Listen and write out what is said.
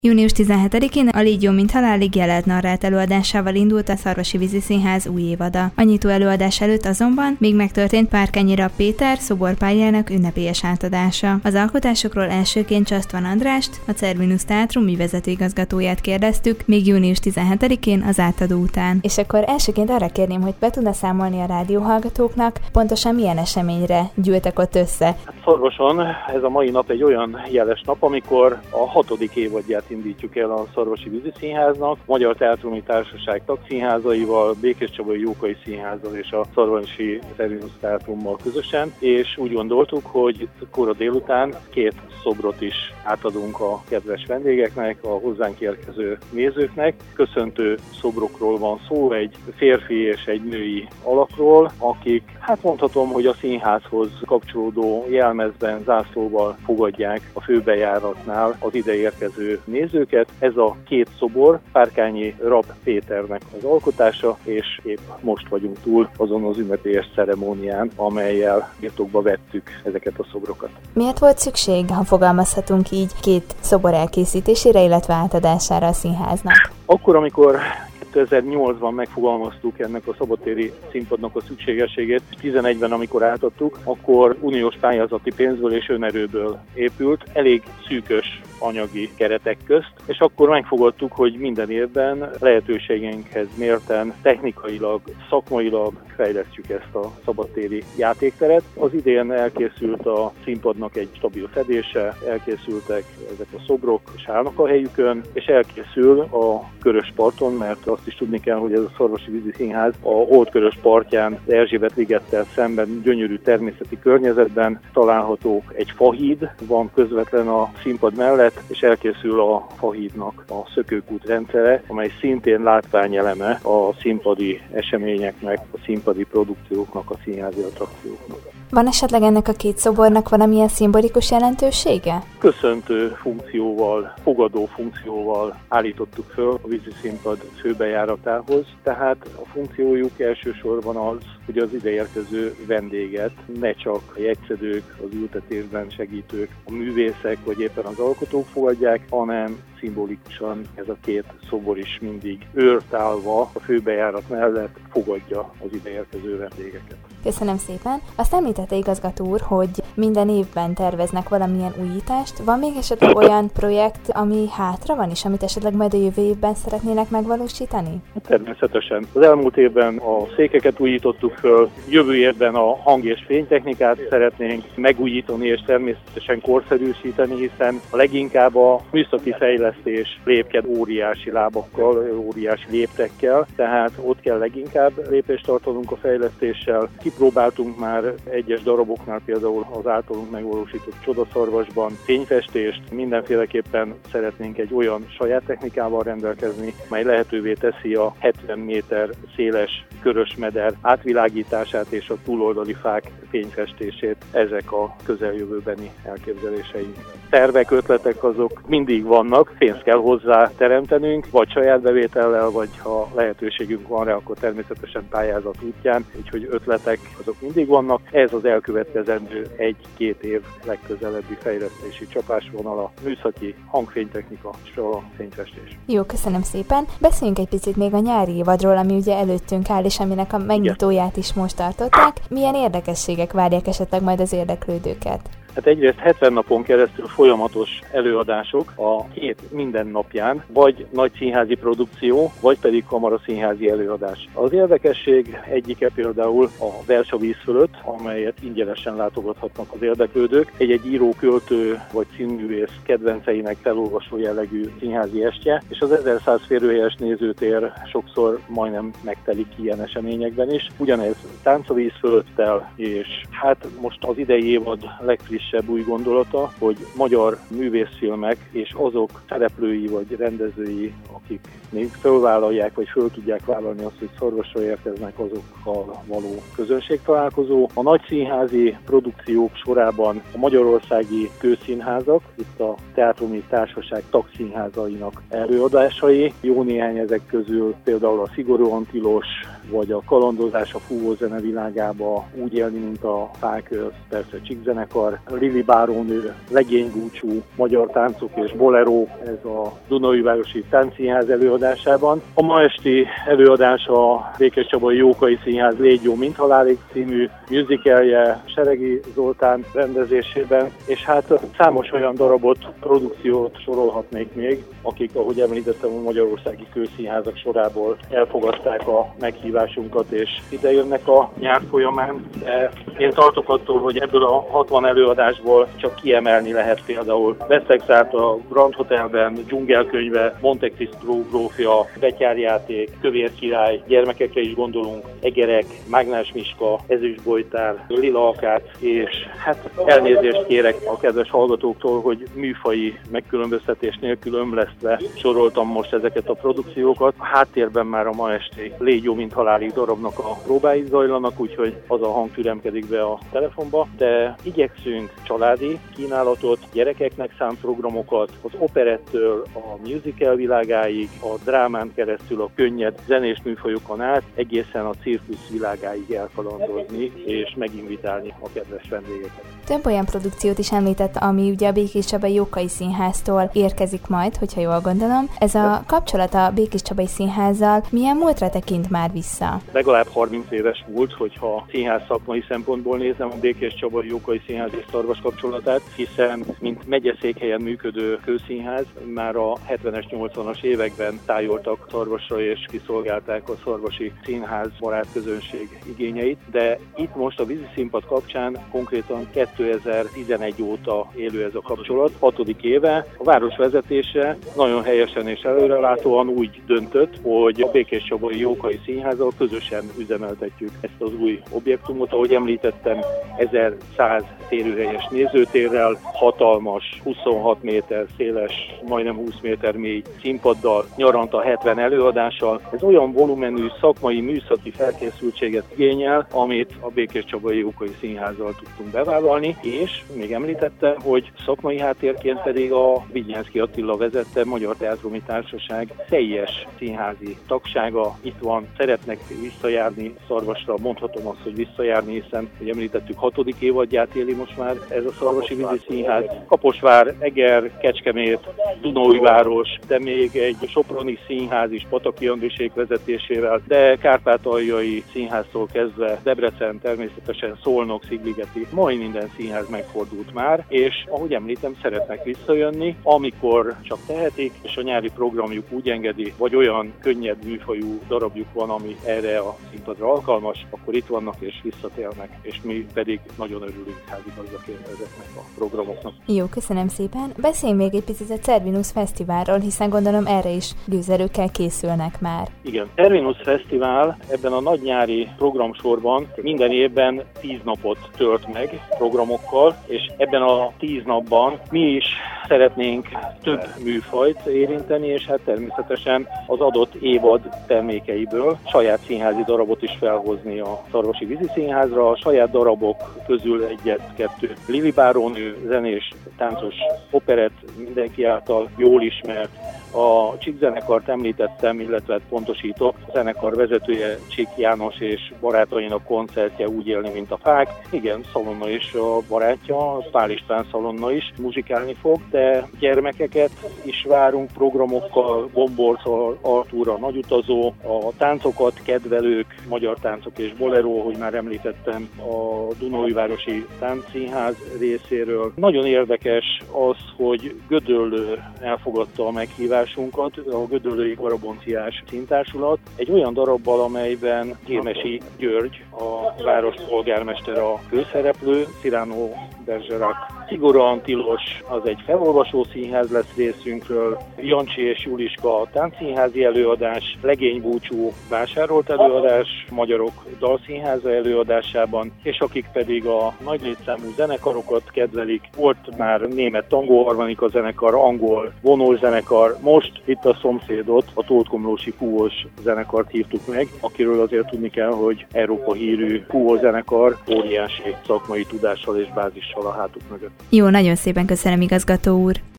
Június 17-én a Légy jó, mint halálig jelent narrált előadásával indult a Szarvasi Vízi Színház új évada. A nyitó előadás előtt azonban még megtörtént Párkányi Rapp Péter szoborpályának ünnepélyes átadása. Az alkotásokról elsőként Csasztvan Andrást, a Cervinus Teátrum művezető igazgatóját kérdeztük, még június 17-én az átadó után. És akkor elsőként arra kérném, hogy be tudna számolni a rádióhallgatóknak, pontosan milyen eseményre gyűltek ott össze. Szarvason ez a mai nap egy olyan jeles nap, amikor a 6. évadját indítjuk el a Szarvasi Vízi Színháznak, Magyar Teátrumi Társaság tagszínházaival, Békéscsabai Jókai Színházzal és a Szarvasi Cervinus Teátrummal közösen, és úgy gondoltuk, hogy kora délután 2 szobrot is átadunk a kedves vendégeknek, a hozzánk érkező nézőknek. Köszöntő szobrokról van szó, egy férfi és egy női alakról, akik, hát mondhatom, hogy a színházhoz kapcsolódó jelmezben, zászlóval fogadják a főbejáratnál az ide érkező nézőket. Ez a 2 szobor Párkányi Rapp Péternek az alkotása, és épp most vagyunk túl azon az ünnepélyes ceremónián, amellyel birtokba vettük ezeket a szobrokat. Miért volt szükség, ha fogalmazhatunk így, 2 szobor elkészítésére, illetve átadására a színháznak? Akkor, amikor 2008-ban megfogalmaztuk ennek a szabadtéri színpadnak a szükségességét, 2011-ben, amikor átadtuk, akkor uniós pályázati pénzből és önerőből épült, elég szűkös anyagi keretek közt, és akkor megfogadtuk, hogy minden évben lehetőségeinkhez mérten technikailag, szakmailag fejlesztjük ezt a szabadtéri játékteret. Az idén elkészült a színpadnak egy stabil fedése, elkészültek ezek a szobrok, és állnak a helyükön, és elkészül a Körösparton, mert azt is tudni kell, hogy ez a Szarvasi Vízi Színház a Holdkörös partján, Erzsébet ligettel szemben gyönyörű természeti környezetben található egy fahíd, van közvetlen a színpad mellett, és elkészül a fahídnak a szökőkút rendszere, amely szintén látványeleme a színpadi eseményeknek, a színpadi produkcióknak, a színházi attrakcióknak. Van esetleg ennek a 2 szobornak valamilyen szimbolikus jelentősége? Köszöntő funkcióval, fogadó funkcióval állítottuk föl a vízi színpad főbejáratához, tehát a funkciójuk elsősorban az, hogy az ideérkező vendéget ne csak a jegyszedők, az ültetésben segítők, a művészek vagy éppen az alkotók fogadják, hanem szimbolikusan ez a 2 szobor is mindig őrt állva a főbejárat mellett fogadja az ideérkező vendégeket. Köszönöm szépen. Azt említette igazgató úr, hogy minden évben terveznek valamilyen újítást. Van még esetleg olyan projekt, ami hátra van, és amit esetleg majd a jövő évben szeretnének megvalósítani? Természetesen. Az elmúlt évben a székeket újítottuk föl, jövő évben a hang- és fénytechnikát szeretnénk megújítani és természetesen korszerűsíteni, hiszen a leginkább a műszaki fejlesztés lépked óriási lábakkal, óriási léptekkel, tehát ott kell leginkább lépést tartanunk a fejlesztéssel. Kipróbáltunk már egyes daraboknál, például az általunk megvalósított Csodaszarvasban fényfestést, mindenféleképpen szeretnénk egy olyan saját technikával rendelkezni, mely lehetővé teszi a 70 méter széles körös meder átvilágítását és a túloldali fák fényfestését. Ezek a közeljövőbeni elképzeléseink. Tervek, ötletek azok mindig vannak, pénzt kell hozzá teremtenünk, vagy saját bevétellel, vagy ha lehetőségünk van rá, akkor természetesen pályázat útján, úgyhogy ötletek azok mindig vannak. Ez az elkövetkezendő 1-2 év legközelebbi fejlesztési csapásvonala, műszaki, hangfénytechnika és a fényfestés. Jó, köszönöm szépen. Beszéljünk egy picit még a nyári évadról, ami ugye előttünk áll, és aminek a megnyitóját is most tartották. Milyen érdekességek várják esetleg majd az érdeklődőket? Hát egyrészt 70 napon keresztül folyamatos előadások a 2 mindennapján, vagy nagy színházi produkció, vagy pedig kamaraszínházi előadás. Az érdekesség egyike például a Vers a víz fölött, amelyet ingyenesen látogathatnak az érdeklődők. Egy író, költő vagy színművész kedvenceinek felolvasó jellegű színházi estje, és az 1100 férőhelyes nézőtér sokszor majdnem megtelik ilyen eseményekben is. Ugyanez Tánc a víz fölöttel, és hát most az idei évad legfrissebb új gondolata, hogy magyar művészfilmek és azok szereplői vagy rendezői, akik még fölvállalják vagy föl tudják vállalni azt, hogy Szarvasra érkeznek, azokkal való közönségtalálkozó. A nagy színházi produkciók sorában a magyarországi kőszínházak, itt a Teátrumi Társaság tagszínházainak előadásai, jó néhány ezek közül például a Szigorúan tilos vagy a kalandozás a fúvózene világába, Úgy élni, mint a fák, persze csíkzenekar, Lili bárónő, Legénybúcsú, Magyar táncok és bolero, ez a Dunaújvárosi Táncszínház előadásában. A ma esti előadás a Békéscsabai Jókai Színház Légy jó, mint halálig című musicalje Seregi Zoltán rendezésében, és hát számos olyan darabot, produkciót sorolhatnék még, akik, ahogy említettem, a magyarországi kőszínházak sorából elfogadták a meghívásunkat, és idejönnek a nyár folyamán. De én tartok attól, hogy ebből a 60 előadásból csak kiemelni lehet például Vesztegzárt a Grand Hotelben, Dzsungelkönyve, Monte Cristo grófja, Betyárjáték, Kövér király, gyermekekre is gondolunk, Egerek, Mágnás Miska, Ezüstbojtár, Lila akát, és hát elnézést kérek a kedves hallgatóktól, hogy műfaji megkülönböztetés nélkül ömlesztve soroltam most ezeket a produkciókat. A háttérben már a ma esti Légy jó, mint halálig darabnak a próbái zajlanak, úgyhogy az a hang türemkedik be a telefonba, de igyekszünk családi kínálatot, gyerekeknek szánt programokat, az operettől a musical világáig, a drámán keresztül a könnyed zenés műfajokon át, egészen a cirkusz világáig elkalandozni és meginvitálni a kedves vendégeket. Több olyan produkciót is említett, ami ugye a Békéscsabai Jókai Színháztól érkezik majd, hogyha jól gondolom. Ez a kapcsolat a Békéscsabai Színházzal milyen múltra tekint már vissza? Legalább 30 éves múlt, hogyha színház szakmai szempontból nézem a Békéscsabai Jókai Színház és Szarvas kapcsolatát, hiszen mint megyeszékhelyen működő kőszínház már a 70-es, 80-as években tájoltak Szarvasra és kiszolgálták a szarvasi színház barát közönség igényeit, de itt most a víziszínpad kapcsán konkrétan 2011 óta élő ez a kapcsolat, 6. éve. A város vezetése nagyon helyesen és előrelátóan úgy döntött, hogy a Békéscsabai Jókai Színházzal közösen üzemeltetjük ezt az új objektumot. Ahogy említettem, 1100 térőhelyes nézőtérrel, hatalmas, 26 méter széles, majdnem 20 méter mély színpaddal, nyaranta 70 előadással. Ez olyan volumenű szakmai műszaki felkészültséget igényel, amit a Békéscsabai Jókai Színházzal tudtunk bevállalni, és még említettem, hogy szakmai háttérként pedig a Vignyánszky Attila vezette Magyar Teátrumi Társaság teljes színházi tagsága itt van, szeretnek visszajárni Szarvasra, mondhatom azt, hogy visszajárni, hiszen, hogy említettük, 6. évadját éli most már ez a Szarvasi Vízi Színház. Kaposvár, Eger, Kecskemét, Dunaújváros, de még egy soproni színház is Pataki Andrisék vezetésével, de kárpátaljai színháztól kezdve Debrecen, természetesen Szolnok, Szigligeti, majd minden színház megfordult már, és ahogy említem, szeretnek visszajönni, amikor csak tehetik, és a nyári programjuk úgy engedi, vagy olyan könnyed műfajú darabjuk van, ami erre a színpadra alkalmas, akkor itt vannak és visszatérnek, és mi pedig nagyon örülünk házigazdaként ezeknek a programoknak. Jó, köszönöm szépen. Beszéljünk még egy picit a Cervinus Fesztiválról, hiszen gondolom erre is gőzerőkkel készülnek már. Igen, Cervinus Fesztivál ebben a nagy nyári programsorban minden évben 10 napot tölt meg programokkal, és ebben a 10 napban mi is szeretnénk több műfajt érinteni, és hát természetesen az adott évad termékeiből saját színházi darabot is felhozni a Szarvasi Vízi Színházra. A saját darabok közül egyet-kettő Lili bárónő, zenés, táncos operett, mindenki által jól ismert. A csíkzenekart említettem, illetve pontosítok, a zenekar vezetője Csík János és barátainak koncertje Úgy élni, mint a fák. Igen, Szalonna is a barátja, Pál István Szalonna is muzsikálni fog, de gyermekeket is várunk programokkal, Gomborc, Artúra, Nagyutazó, a táncokat kedvelők, magyar táncok és bolero, ahogy már említettem, a Dunaújvárosi Táncszínház részéről. Nagyon érdekes az, hogy Gödöllő elfogadta a meghívásunkat, a Gödöllői Garabonciás Színtársulat, egy olyan darabbal, amelyben Gyémesi György, a város polgármestere a főszereplő, Cyrano Bergerac. Szigorúan tilos, az egy felolvasó színház lesz részünkről, Jancsi és Juliska táncszínházi előadás, Legénybúcsú vásárolt előadás, Magyarok dalszínháza előadásában, és akik pedig a nagy létszámú zenekarokat kedvelik, volt már német tangóharmonika zenekar, angol vonós zenekar, most itt a szomszédot, a Tóth-Komlósi fúvós zenekart hívtuk meg, akiről azért tudni kell, hogy Európa hírű fúvós zenekar, óriási szakmai tudással és bázissal a hátuk mögött. Jó, nagyon szépen köszönöm, igazgató úr!